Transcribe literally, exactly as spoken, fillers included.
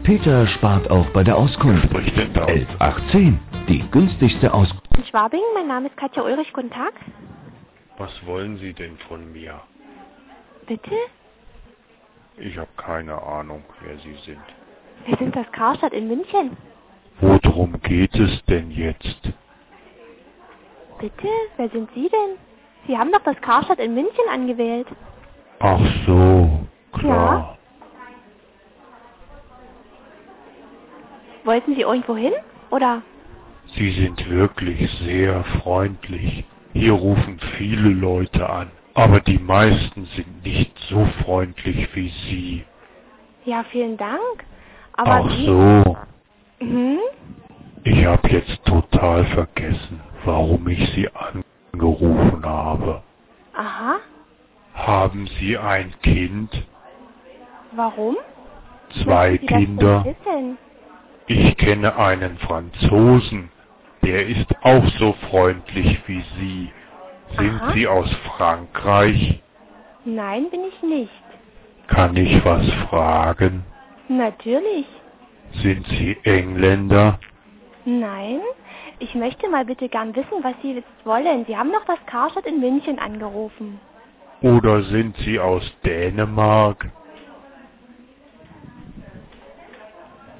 Peter spart auch bei der Auskunft. Spricht denn da? elf achtzehn, die günstigste Auskunft. In Schwabing, mein Name ist Katja Ulrich, guten Tag. Was wollen Sie denn von mir? Bitte? Ich habe keine Ahnung, wer Sie sind. Wir sind das Karstadt in München. Worum geht es denn jetzt? Bitte? Wer sind Sie denn? Sie haben doch das Karstadt in München angewählt. Ach so, klar. Wollten Sie irgendwo hin? Oder? Sie sind wirklich sehr freundlich. Hier rufen viele Leute an, aber die meisten sind nicht so freundlich wie Sie. Ja, vielen Dank. Aber Ach Sie... so, Hm? ich habe jetzt total vergessen, warum ich Sie angerufen habe. Aha. Haben Sie ein Kind? Warum? Zwei Möchten Sie das Kinder? denn wissen? Ich kenne einen Franzosen, der ist auch so freundlich wie Sie. Sind Aha. Sie aus Frankreich? Nein, bin ich nicht. Kann ich was fragen? Natürlich. Sind Sie Engländer? Nein. Ich möchte mal bitte gern wissen, was Sie jetzt wollen. Sie haben doch das Karstadt in München angerufen. Oder sind Sie aus Dänemark?